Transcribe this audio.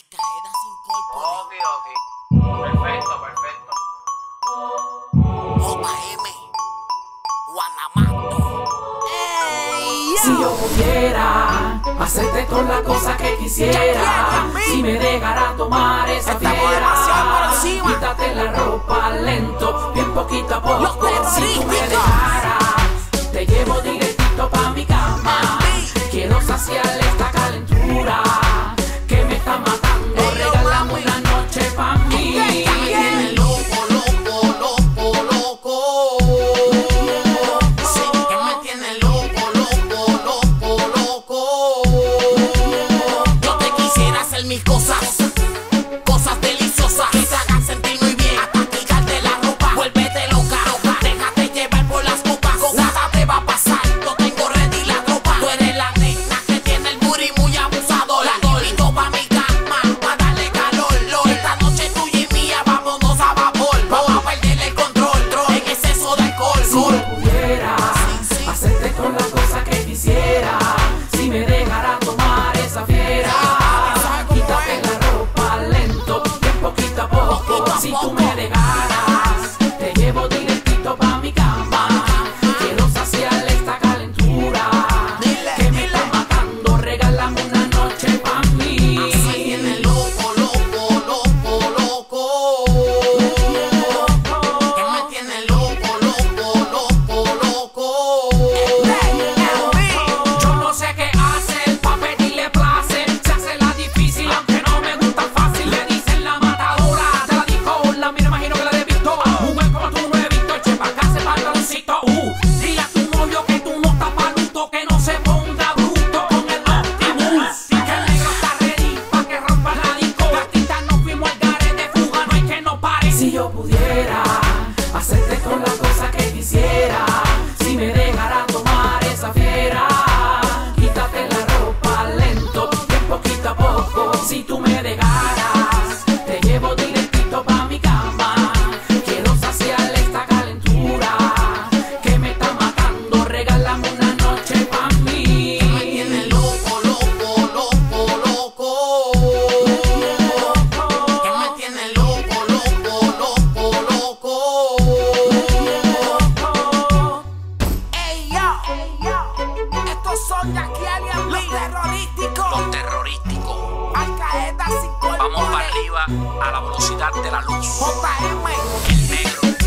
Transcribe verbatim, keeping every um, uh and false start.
Al-Qaeda sin corpo. Ok, ok. Perfecto, perfecto. J M. Guanamato. Ey, yo. Si yo pudiera hacerte todas las cosas que quisiera, si me dejara tomar esa Estamos fiera, demasiado por encima. quítate la ropa lento, bien poquito a poco. Los Si tú me terroristas. dejaras, te llevo directito pa' mi cama. Quiero saciar esta calentura que me está matando. Ey, yo, Regálame mami. una noche pa' mí. ¿Qué? ¿Qué? Tiene Loco, loco, loco, loco. Sí, que me tiene loco, loco, loco, loco. Yo te quisiera hacer mis cosas, cosas deliciosas que te hagan sentir muy bien. Hasta quitarte la ropa, vuélvete loca, loca. Déjate llevar por las copas, nada te va a pasar. Yo tengo ready la tropa. Tú eres la nena que tiene el booty muy abusador. La invito pa' mi cama, pa' darle calor. Lo, esta noche tuya y mía, vámonos a vapor. Vamos a perder el control, tro, en exceso de alcohol. Si yo pudiera hacerte con las cosas que quisiera, si me dejara tomar esa fiera, quítate la ropa lento, bien poquito a poco. Poquito a Si poco. tú me dejaras, te llevo directito pa' mi cama. Quiero saciar esta calentura Dile, que me dile. está matando. Regálame una noche pa' mí. Así tiene loco, loco, loco, loco. Que me tiene loco, loco, loco, loco. Yo no sé qué hacer pa' pedirle placer. Se hace la difícil aunque no me gusta fácil. Le dicen la matadora de la disco. La mira, imagino que la he visto. Mujer como tú no he visto. Eche pa' acá ese pantaloncito. Uh, dile a tu novio que tú no estás pa' luto. Que no se ponga bruto con el Optimus. Que el negro está ready pa' que rompa la disco. Gatita, nos fuimos al gare de fuga. No hay que no pare. Si yo pudiera hacerte con las cosas que quisiera, si me dejara tomar esa fiera, quítate la ropa lento, bien poquito a poco. Si tú me dejaras, te llevo directito pa' mi cama. Quiero saciar esta calentura que me está matando. Regálame una noche pa' mí. Me tiene loco, loco, loco, loco. Que me tiene loco, loco, loco, loco. Ey, yo. Estos son Jackie Alias, los terrorísticos. Los terrorísticos. Al-Qaeda sin corpo. Vamos para arriba a la velocidad de la luz. J M. El negro.